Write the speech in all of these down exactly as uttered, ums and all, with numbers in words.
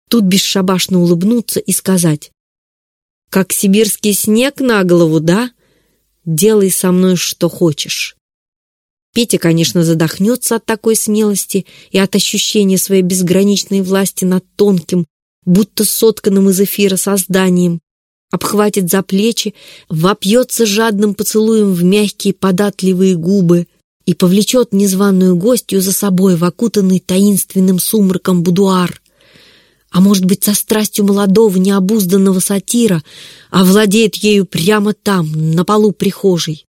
тут бесшабашно улыбнуться и сказать: «Как сибирский снег на голову, да? Делай со мной что хочешь». Петя, конечно, задохнется от такой смелости и от ощущения своей безграничной власти над тонким, будто сотканным из эфира созданием, обхватит за плечи, вопьется жадным поцелуем в мягкие податливые губы и повлечет незваную гостью за собой в окутанный таинственным сумраком будуар. А может быть, со страстью молодого необузданного сатира овладеет ею прямо там, на полу прихожей.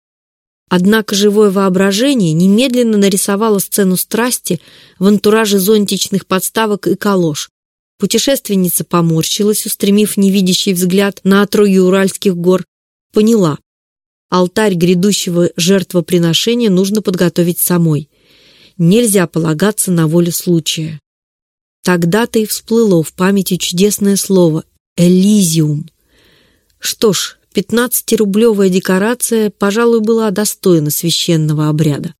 Однако живое воображение немедленно нарисовало сцену страсти в антураже зонтичных подставок и калош. Путешественница поморщилась, устремив невидящий взгляд на отроги Уральских гор. Поняла: алтарь грядущего жертвоприношения нужно подготовить самой. Нельзя полагаться на волю случая. Тогда-то и всплыло в памяти чудесное слово «Элизиум». Что ж, пятнадцатирублевая декорация, пожалуй, была достойна священного обряда.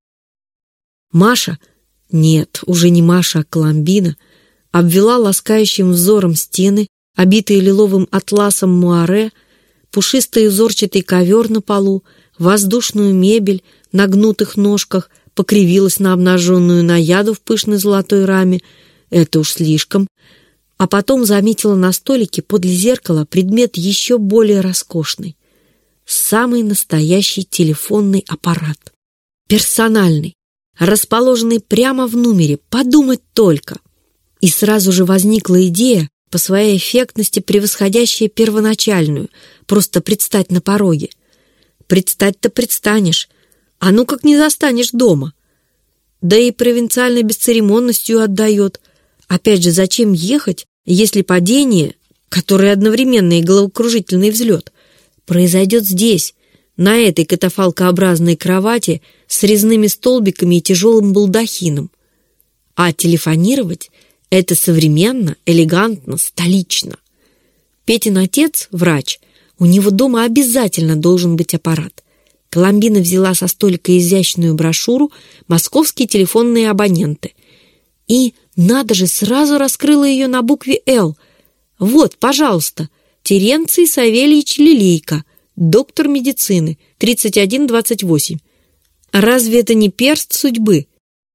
Маша, нет, уже не Маша, а Коломбина, обвела ласкающим взором стены, обитые лиловым атласом муаре, пушистый узорчатый ковер на полу, воздушную мебель на гнутых ножках, покривилась на обнаженную наяду в пышной золотой раме. Это уж слишком. А потом заметила на столике подле зеркала предмет еще более роскошный. Самый настоящий телефонный аппарат. Персональный, расположенный прямо в номере. Подумать только! И сразу же возникла идея, по своей эффектности превосходящая первоначальную, просто предстать на пороге. Предстать-то предстанешь, а ну как не застанешь дома. Да и провинциальной бесцеремонностью отдает. Опять же, зачем ехать, если падение, которое одновременно и головокружительный взлет, произойдет здесь, на этой катафалкообразной кровати с резными столбиками и тяжелым балдахином? А телефонировать — это современно, элегантно, столично. Петин отец — врач, у него дома обязательно должен быть аппарат. Коломбина взяла со столика изящную брошюру «Московские телефонные абоненты» и, надо же, сразу раскрыла ее на букве «Л». Вот, пожалуйста, Теренций Савельич Лилейко, доктор медицины, тридцать один двадцать восемь. Разве это не перст судьбы?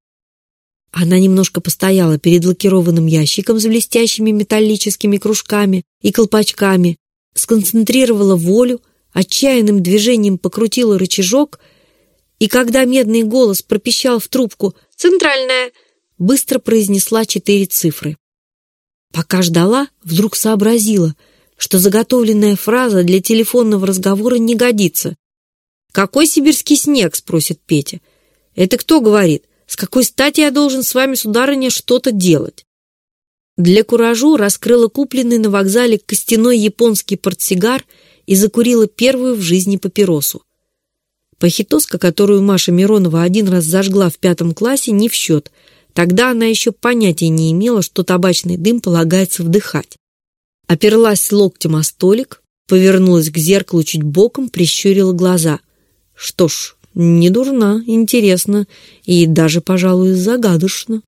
Она немножко постояла перед лакированным ящиком с блестящими металлическими кружками и колпачками, сконцентрировала волю, отчаянным движением покрутила рычажок, и когда медный голос пропищал в трубку «Центральная», быстро произнесла четыре цифры. Пока ждала, вдруг сообразила, что заготовленная фраза для телефонного разговора не годится. «Какой сибирский снег?» — спросит Петя. «Это кто говорит? С какой стати я должен с вами, сударыня, что-то делать?» Для куражу раскрыла купленный на вокзале костяной японский портсигар и закурила первую в жизни папиросу. Похитоска, которую Маша Миронова один раз зажгла в пятом классе, не в счет. Тогда она еще понятия не имела, что табачный дым полагается вдыхать. Оперлась локтем о столик, повернулась к зеркалу чуть боком, прищурила глаза. Что ж, не дурна, интересно и даже, пожалуй, загадочно.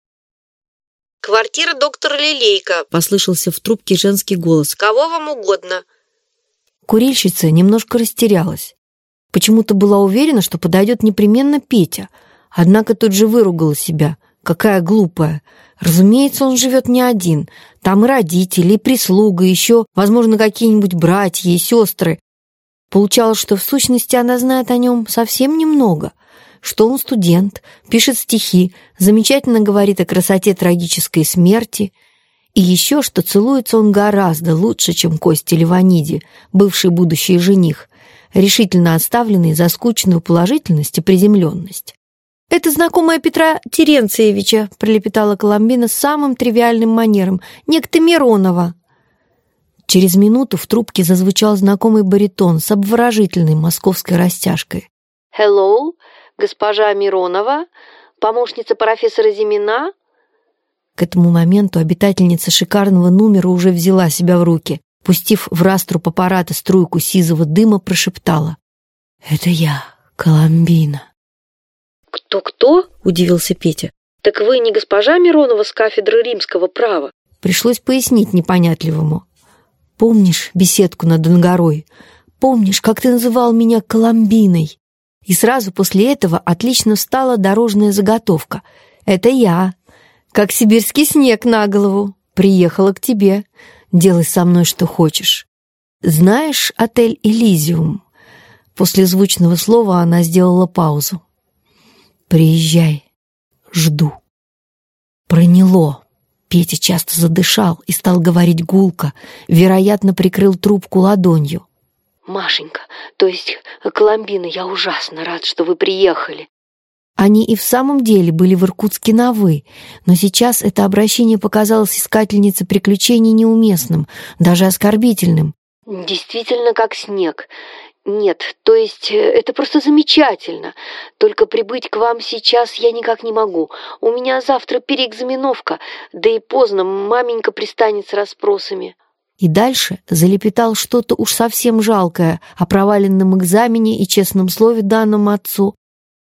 «Квартира доктора Лилейко», — послышался в трубке женский голос. «Кого вам угодно?» Курильщица немножко растерялась. Почему-то была уверена, что подойдет непременно Петя, однако тут же выругала себя. Какая глупая. Разумеется, он живет не один. Там и родители, и прислуга, еще, возможно, какие-нибудь братья и сестры. Получалось, что в сущности она знает о нем совсем немного, что он студент, пишет стихи, замечательно говорит о красоте трагической смерти, и еще, что целуется он гораздо лучше, чем Костя Леваниди, бывший будущий жених, решительно отставленный за скучную положительность и приземленность. «Это знакомая Петра Теренциевича», — пролепетала Коломбина с самым тривиальным манером. «Некто Миронова». Через минуту в трубке зазвучал знакомый баритон с обворожительной московской растяжкой. «Hello, госпожа Миронова, помощница профессора Зимина?» К этому моменту обитательница шикарного номера уже взяла себя в руки, пустив в раструб аппарата струйку сизого дыма, прошептала: «Это я, Коломбина». «Кто-кто?» — удивился Петя. «Так вы не госпожа Миронова с кафедры римского права?» Пришлось пояснить непонятливому. «Помнишь беседку над Ангарой? Помнишь, как ты называл меня Коломбиной?» И сразу после этого отлично встала дорожная заготовка. «Это я, как сибирский снег на голову, приехала к тебе. Делай со мной что хочешь. Знаешь отель «Элизиум»?» После звучного слова она сделала паузу. «Приезжай, жду». Проняло. Петя часто задышал и стал говорить гулко, вероятно, прикрыл трубку ладонью. «Машенька, то есть Коломбина, я ужасно рад, что вы приехали». Они и в самом деле были в Иркутске на «вы», но сейчас это обращение показалось искательнице приключений неуместным, даже оскорбительным. «Действительно, как снег. Нет, то есть это просто замечательно. Только прибыть к вам сейчас я никак не могу. У меня завтра переэкзаменовка, да и поздно, маменька пристанет с расспросами». И дальше залепетал что-то уж совсем жалкое о проваленном экзамене и честном слове данном отцу,